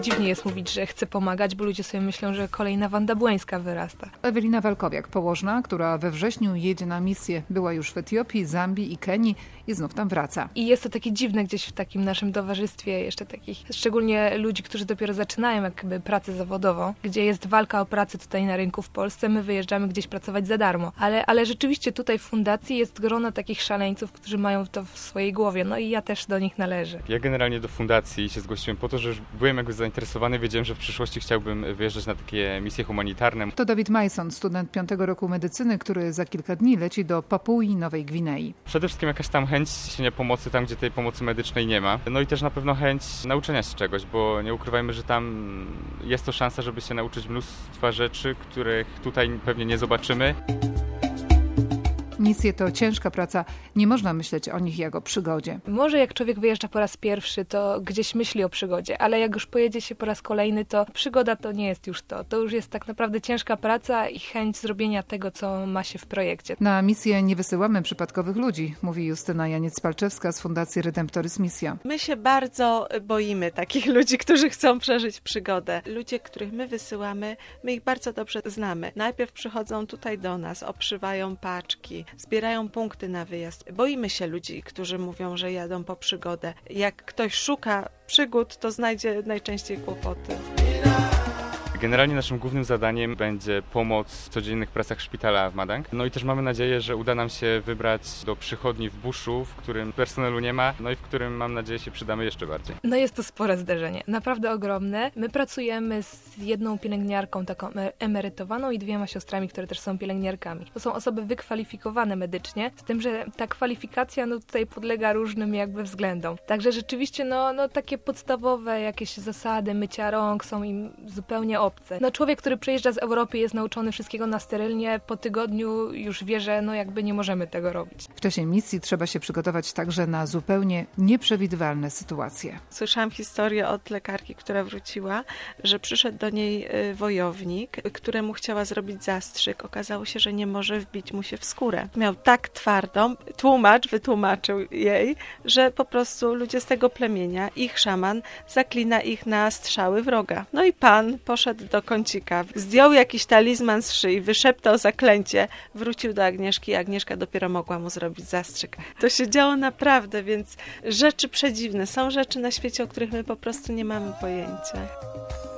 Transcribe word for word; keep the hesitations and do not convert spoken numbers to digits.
dziwnie jest mówić, że chce pomagać, bo ludzie sobie myślą, że kolejna Wanda Błońska wyrasta. Ewelina Walkowiak, położna, która we wrześniu jedzie na misję. Była już w Etiopii, Zambii i Kenii i znów tam wraca. I jest to takie dziwne gdzieś w takim naszym towarzystwie, jeszcze takich, szczególnie ludzi, którzy dopiero zaczynają jakby pracę zawodową, gdzie jest walka o pracę tutaj na rynku w Polsce, my wyjeżdżamy gdzieś pracować za darmo. Ale, ale rzeczywiście tutaj w fundacji jest grono takich szaleńców, którzy mają to w swojej głowie, no i ja też do nich należę. Ja generalnie do fundacji się zgłosiłem po to, że już byłem jakby zainteresowany, wiedziałem, że w przyszłości chciałbym wyjeżdżać na takie misje humanitarne. To David Mason, student piątego roku medycyny, który za kilka dni leci do Papui Nowej Gwinei. Przede wszystkim jakaś tam chęć niesienia pomocy tam, gdzie tej pomocy medycznej nie ma. No i też na pewno chęć nauczenia się czegoś, bo nie ukrywajmy, że tam jest to szansa, żeby się nauczyć mnóstwa rzeczy, których tutaj pewnie nie zobaczymy. Misje to ciężka praca, nie można myśleć o nich jak o przygodzie. Może jak człowiek wyjeżdża po raz pierwszy, to gdzieś myśli o przygodzie, ale jak już pojedzie się po raz kolejny, to przygoda to nie jest już to. To już jest tak naprawdę ciężka praca i chęć zrobienia tego, co ma się w projekcie. Na misję nie wysyłamy przypadkowych ludzi, mówi Justyna Janiec-Palczewska z Fundacji Redemptoris Misja. My się bardzo boimy takich ludzi, którzy chcą przeżyć przygodę. Ludzie, których my wysyłamy, my ich bardzo dobrze znamy. Najpierw przychodzą tutaj do nas, obszywają paczki, zbierają punkty na wyjazd. Boimy się ludzi, którzy mówią, że jadą po przygodę. Jak ktoś szuka przygód, to znajdzie najczęściej kłopoty. Generalnie naszym głównym zadaniem będzie pomoc w codziennych pracach szpitala w Madang. No i też mamy nadzieję, że uda nam się wybrać do przychodni w buszu, w którym personelu nie ma, no i w którym, mam nadzieję, się przydamy jeszcze bardziej. No jest to spore zderzenie, naprawdę ogromne. My pracujemy z jedną pielęgniarką taką emerytowaną i dwiema siostrami, które też są pielęgniarkami. To są osoby wykwalifikowane medycznie, z tym, że ta kwalifikacja no tutaj podlega różnym jakby względom. Także rzeczywiście no, no takie podstawowe jakieś zasady mycia rąk są im zupełnie obce. No człowiek, który przyjeżdża z Europy, jest nauczony wszystkiego na sterylnie, po tygodniu już wie, że no jakby nie możemy tego robić. W czasie misji trzeba się przygotować także na zupełnie nieprzewidywalne sytuacje. Słyszałam historię od lekarki, która wróciła, że przyszedł do niej wojownik, któremu chciała zrobić zastrzyk. Okazało się, że nie może wbić mu się w skórę. Miał tak twardą, tłumacz wytłumaczył jej, że po prostu ludzie z tego plemienia, ich szaman zaklina ich na strzały wroga. No i pan poszedł do kącika, zdjął jakiś talizman z szyi, wyszeptał zaklęcie, wrócił do Agnieszki i Agnieszka dopiero mogła mu zrobić zastrzyk. To się działo naprawdę, więc rzeczy przedziwne. Są rzeczy na świecie, o których my po prostu nie mamy pojęcia.